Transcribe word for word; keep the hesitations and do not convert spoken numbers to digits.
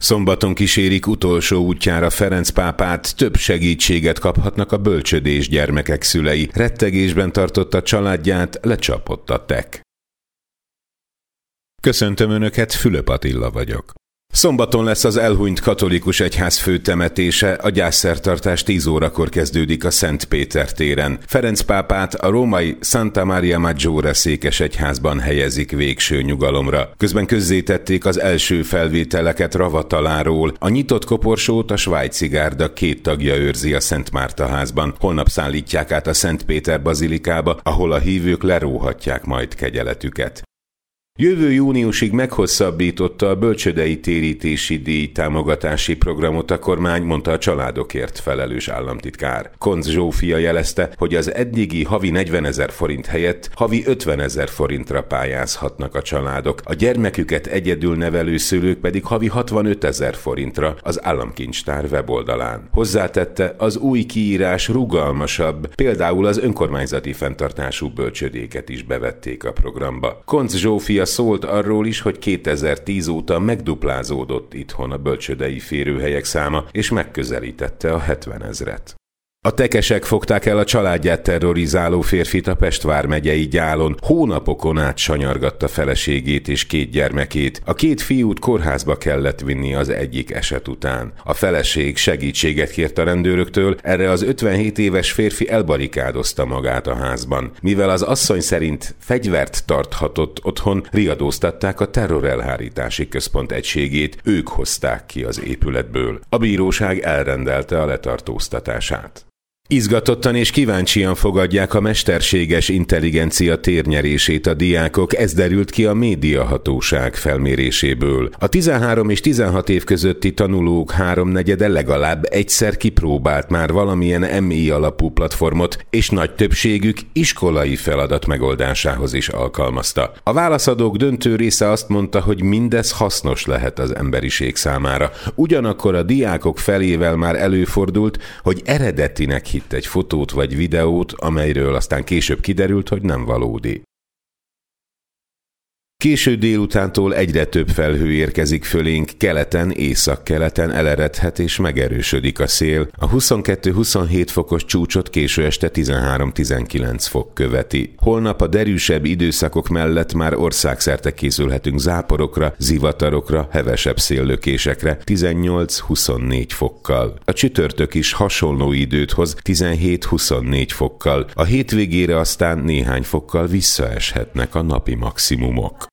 Szombaton kísérik utolsó útjára Ferenc pápát, több segítséget kaphatnak a bölcsödés gyermekek szülei. Rettegésben tartotta családját, lecsapott a tek. Köszöntöm Önöket, Fülöp Attila vagyok. Szombaton lesz az elhunyt katolikus egyház főtemetése, a gyászszertartás tíz órakor kezdődik a Szent Péter téren. Ferenc pápát a római Santa Maria Maggiore székesegyházban helyezik végső nyugalomra. Közben közzétették az első felvételeket Ravataláról. A nyitott koporsót a svájci gárda két tagja őrzi a Szent Márta házban. Holnap szállítják át a Szent Péter bazilikába, ahol a hívők leróhatják majd kegyeletüket. Jövő júniusig meghosszabbította a bölcsődei térítési díj támogatási programot a kormány, mondta a családokért felelős államtitkár. Koncz Zsófia jelezte, hogy az eddigi havi negyvenezer forint helyett havi ötvenezer forintra pályázhatnak a családok, a gyermeküket egyedül nevelő szülők pedig havi hatvanötezer forintra az államkincstár weboldalán. Hozzátette, az új kiírás rugalmasabb, például az önkormányzati fenntartású bölcsödéket is bevették a programba. Koncz Zsófia szólt arról is, hogy kétezer-tíz óta megduplázódott itthon a bölcsődei férőhelyek száma, és megközelítette a hetvenezret. A tekesek fogták el a családját terrorizáló férfit a Pest vármegyei Gyálon. Hónapokon át sanyargatta feleségét és két gyermekét. A két fiút kórházba kellett vinni az egyik eset után. A feleség segítséget kért a rendőröktől, erre az ötvenhét éves férfi elbarikádozta magát a házban. Mivel az asszony szerint fegyvert tarthatott otthon, riadóztatták a terrorelhárítási központ egységét, ők hozták ki az épületből. A bíróság elrendelte a letartóztatását. Izgatottan és kíváncsian fogadják a mesterséges intelligencia térnyerését a diákok, ez derült ki a médiahatóság felméréséből. A tizenhárom és tizenhat év közötti tanulók háromnegyede legalább egyszer kipróbált már valamilyen em i alapú platformot, és nagy többségük iskolai feladat megoldásához is alkalmazta. A válaszadók döntő része azt mondta, hogy mindez hasznos lehet az emberiség számára. Ugyanakkor a diákok felével már előfordult, hogy eredetinek hitt egy fotót vagy videót, amelyről aztán később kiderült, hogy nem valódi. Késő délutántól egyre több felhő érkezik fölénk, keleten, északkeleten eleredhet és megerősödik a szél. A huszonkettő-huszonhét fokos csúcsot késő este tizenhárom-tizenkilenc fok követi. Holnap a derűsebb időszakok mellett már országszerte készülhetünk záporokra, zivatarokra, hevesebb széllökésekre, tizennyolc-huszonnégy fokkal. A csütörtök is hasonló időt hoz, tizenhét-huszonnégy fokkal. A hétvégére aztán néhány fokkal visszaeshetnek a napi maximumok.